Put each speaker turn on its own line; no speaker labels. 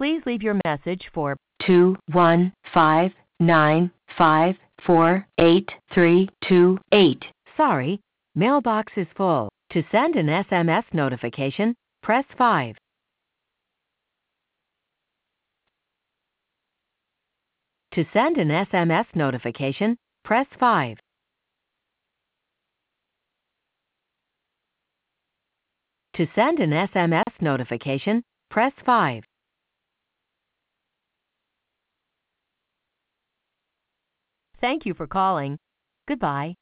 Please leave your message for 21595483328. Sorry, mailbox is full. To send an SMS notification, press 5. To send an SMS notification, press 5. To send an SMS notification, press 5. Thank you for calling. Goodbye.